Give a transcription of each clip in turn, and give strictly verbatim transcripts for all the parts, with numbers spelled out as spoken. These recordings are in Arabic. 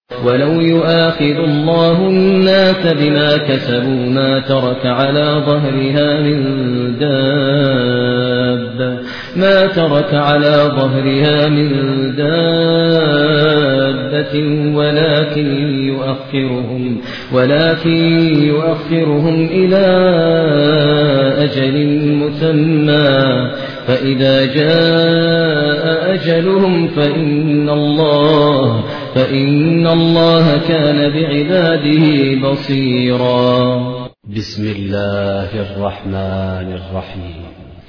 ولو يؤاخذ الله الناس بما كسبوا ما ترك على ظهرها من دابة ما ترك على ظهرها من دابة ولكن يؤخرهم ولكن يؤخرهم إلى أجل مسمى فإذا جاء أجلهم فإن الله فإن الله كان بعباده بصيرا. بسم الله الرحمن الرحيم.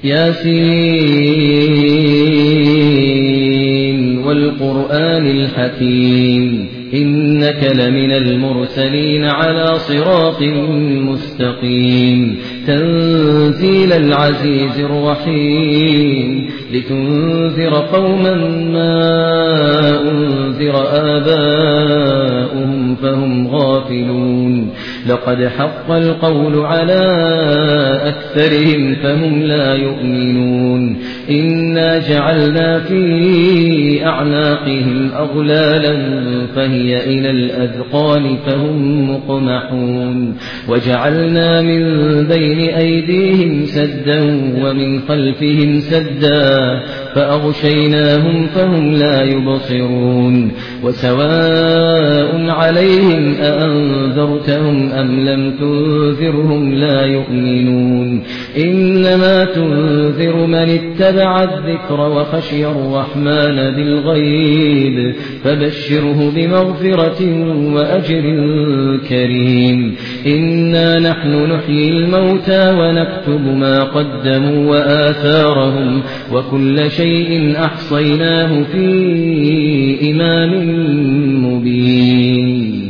ياسين والقرآن الحكيم إنك لمن المرسلين على صراط مستقيم تنزيل العزيز الرحيم لتنذر قوما ما أنذر آباؤهم فهم غافلون لقد حق القول على أكثرهم فهم لا يؤمنون إنا جعلنا في أعناقهم أغلالا فهي إلى الأذقان فهم مقمحون وجعلنا من بين أيديهم سدا ومن خلفهم سدا فأغشيناهم فهم لا يبصرون وسواء عليهم أأنذرتهم أم لم تنذرهم لا يؤمنون إنما تنذر من اتبع الذكر وخشي الرحمن بالغيب فبشره بمغفرة وأجر كريم إنا نحن نحيي الموتى ونكتب ما قدموا وآثارهم وكل شيء أحصيناه في إمام مبين.